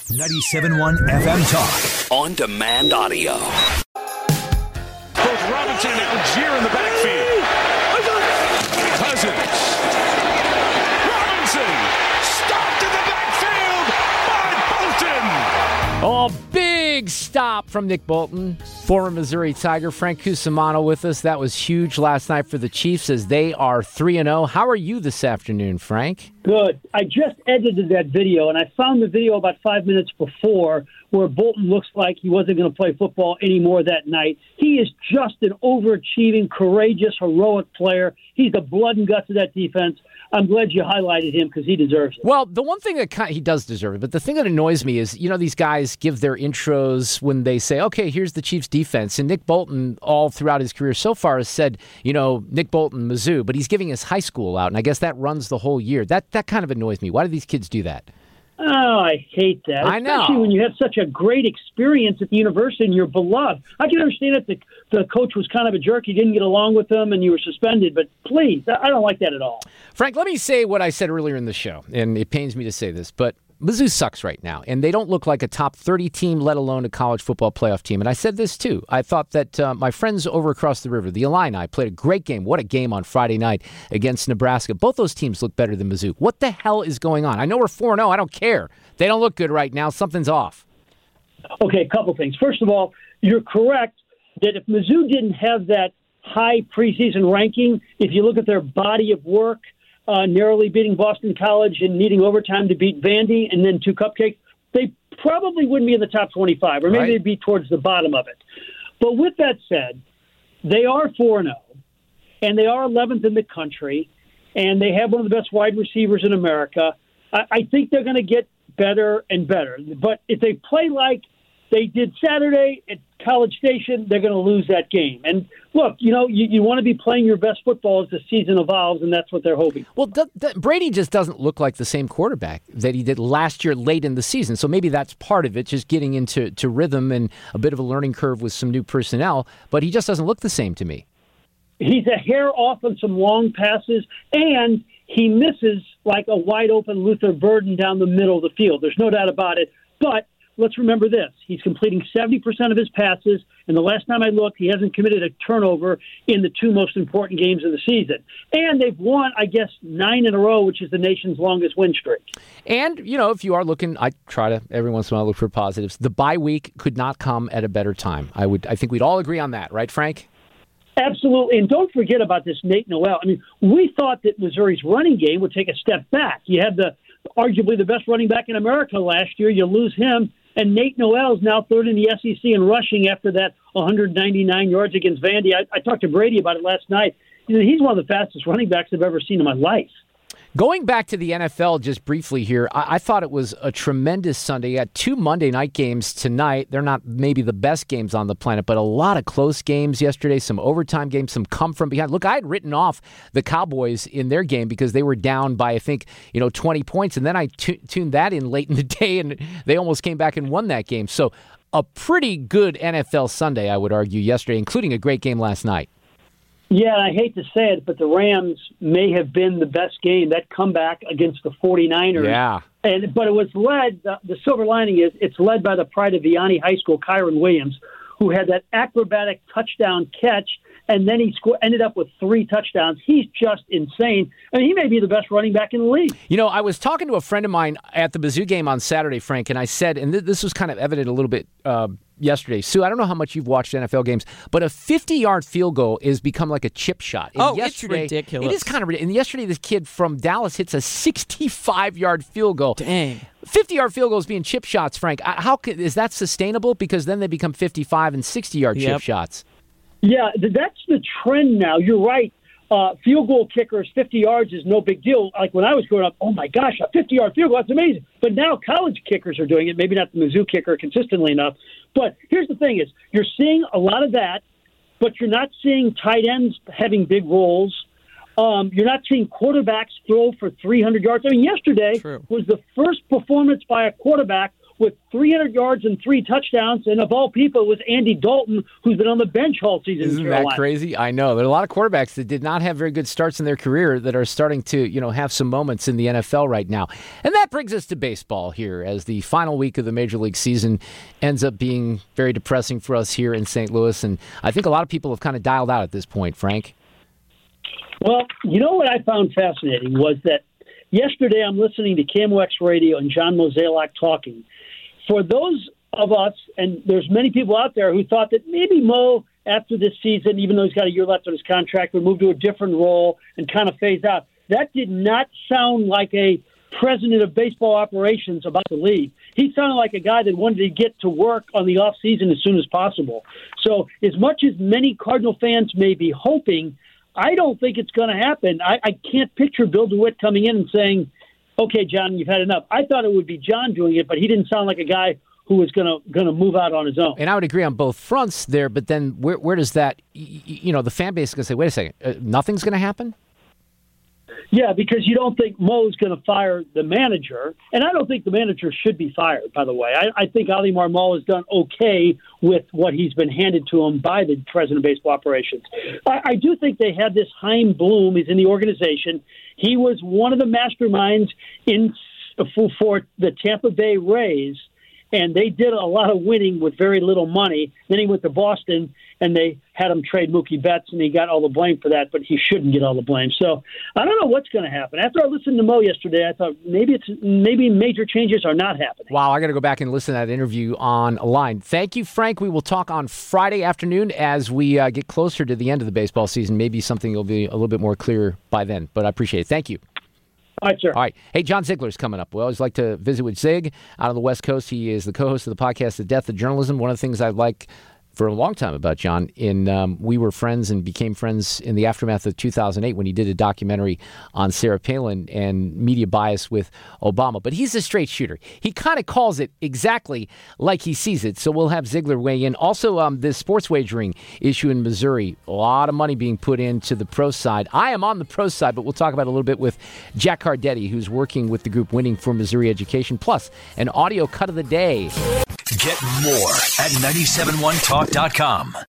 97.1 FM Talk. On demand audio. Both Robinson and Algier in the backfield. Cousins. Robinson. Stopped in the backfield by Bolton. Oh, big stop from Nick Bolton, former Missouri Tiger. Frank Cusimano with us. That was huge last night for the Chiefs as they are 3-0. How are you this afternoon, Frank? Good. I just edited that video, and I found the video about 5 minutes before where Bolton looks like he wasn't going to play football anymore that night. He is just an overachieving, courageous, heroic player. He's the blood and guts of that defense. I'm glad you highlighted him because he deserves it. Well, the one thing that he does deserve it, but the thing that annoys me is, these guys give their intros when they say, okay, here's the Chiefs defense. And Nick Bolton, all throughout his career so far, has said, Nick Bolton, Mizzou, but he's giving his high school out. And I guess that runs the whole year. That kind of annoys me. Why do these kids do that? Oh, I hate that. I know. Especially when you have such a great experience at the university and you're beloved. I can understand that the coach was kind of a jerk. He didn't get along with them and you were suspended. But please, I don't like that at all. Frank, let me say what I said earlier in the show, and it pains me to say this, but Mizzou sucks right now, and they don't look like a top 30 team, let alone a college football playoff team. And I said this, too. I thought that my friends over across the river, the Illini, played a great game. What a game on Friday night against Nebraska. Both those teams look better than Mizzou. What the hell is going on? I know we're 4-0. I don't care. They don't look good right now. Something's off. Okay, a couple things. First of all, you're correct that if Mizzou didn't have that high preseason ranking, if you look at their body of work, narrowly beating Boston College and needing overtime to beat Vandy and then 2 cupcakes, they probably wouldn't be in the top 25, or maybe they'd be towards the bottom of it. But with that said, they are 4-0, and they are 11th in the country, and they have one of the best wide receivers in America. I think they're going to get better and better. But if they play like they did Saturday at College Station, they're going to lose that game. And look, you want to be playing your best football as the season evolves, and that's what they're hoping. Well, Brady just doesn't look like the same quarterback that he did last year late in the season. So maybe that's part of it, just getting into rhythm and a bit of a learning curve with some new personnel. But he just doesn't look the same to me. He's a hair off on some long passes, and he misses like a wide-open Luther Burden down the middle of the field. There's no doubt about it. But let's remember this. He's completing 70% of his passes, and the last time I looked, he hasn't committed a turnover in the 2 most important games of the season. And they've won, I guess, 9 in a row, which is the nation's longest win streak. And, if you are looking, I try to every once in a while look for positives. The bye week could not come at a better time. I think we'd all agree on that, right, Frank? Absolutely. And don't forget about this Nate Noel. I mean, we thought that Missouri's running game would take a step back. You had arguably the best running back in America last year. You lose him. And Nate Noel is now third in the SEC in rushing after that 199 yards against Vandy. I talked to Brady about it last night. He's one of the fastest running backs I've ever seen in my life. Going back to the NFL just briefly here, I thought it was a tremendous Sunday. You had 2 Monday night games tonight. They're not maybe the best games on the planet, but a lot of close games yesterday, some overtime games, some come from behind. Look, I had written off the Cowboys in their game because they were down by, I think, 20 points, and then I tuned that in late in the day, and they almost came back and won that game. So a pretty good NFL Sunday, I would argue, yesterday, including a great game last night. Yeah, I hate to say it, but the Rams may have been the best game. That comeback against the 49ers. Yeah. But it was led, the silver lining is it's led by the pride of Vianney High School, Kyron Williams, who had that acrobatic touchdown catch, and then he ended up with 3 touchdowns. He's just insane. I mean, he may be the best running back in the league. I was talking to a friend of mine at the Mizzou game on Saturday, Frank, and I said, and this was kind of evident a little bit yesterday. Sue, I don't know how much you've watched NFL games, but a 50-yard field goal has become like a chip shot. And it's ridiculous. It is kind of ridiculous. And yesterday, this kid from Dallas hits a 65-yard field goal. Dang. 50-yard field goals being chip shots, Frank. Is that sustainable? Because then they become 55 and 60-yard chip shots. Yeah, that's the trend now. You're right. Field goal kickers, 50 yards is no big deal. Like when I was growing up, oh my gosh, a 50-yard field goal, that's amazing. But now college kickers are doing it, maybe not the Mizzou kicker consistently enough. But here's the thing is, you're seeing a lot of that, but you're not seeing tight ends having big roles. You're not seeing quarterbacks throw for 300 yards. I mean, yesterday was the first performance by a quarterback with 300 yards and 3 touchdowns, and of all people, it was Andy Dalton, who's been on the bench all season. Isn't that crazy? I know. There are a lot of quarterbacks that did not have very good starts in their career that are starting to, have some moments in the NFL right now. And that brings us to baseball here, as the final week of the Major League season ends up being very depressing for us here in St. Louis, and I think a lot of people have kind of dialed out at this point, Frank. Well, what I found fascinating was that yesterday I'm listening to KMOX Radio and John Mozeliak talking. For those of us, and there's many people out there who thought that maybe Mo, after this season, even though he's got a year left on his contract, would move to a different role and kind of phase out. That did not sound like a president of baseball operations about to leave. He sounded like a guy that wanted to get to work on the offseason as soon as possible. So as much as many Cardinal fans may be hoping, I don't think it's going to happen. I can't picture Bill DeWitt coming in and saying, okay, John, you've had enough. I thought it would be John doing it, but he didn't sound like a guy who was going to move out on his own. And I would agree on both fronts there, but then where does that, the fan base is going to say, wait a second, nothing's going to happen? Yeah, because you don't think Mo's going to fire the manager, and I don't think the manager should be fired, by the way. I think Ali Marmol has done okay with what he's been handed to him by the president of baseball operations. I do think they had this Chaim Bloom. He's in the organization. He was one of the masterminds for the Tampa Bay Rays, and they did a lot of winning with very little money. Then he went to Boston, and they had him trade Mookie Betts, and he got all the blame for that, but he shouldn't get all the blame. So I don't know what's going to happen. After I listened to Mo yesterday, I thought maybe major changes are not happening. Wow, I got to go back and listen to that interview online. Thank you, Frank. We will talk on Friday afternoon as we get closer to the end of the baseball season. Maybe something will be a little bit more clear by then, but I appreciate it. Thank you. All right, sir. All right. Hey, John Ziegler's coming up. We always like to visit with Zig out on the West Coast. He is the co-host of the podcast, The Death of Journalism. One of the things I like for a long time about John, we were friends and became friends in the aftermath of 2008 when he did a documentary on Sarah Palin and media bias with Obama. But he's a straight shooter. He kind of calls it exactly like he sees it. So we'll have Ziegler weigh in. Also, this sports wagering issue in Missouri, a lot of money being put into the pro side. I am on the pro side, but we'll talk about it a little bit with Jack Cardetti, who's working with the group Winning for Missouri Education, plus an audio cut of the day. Get more at 971talk.com.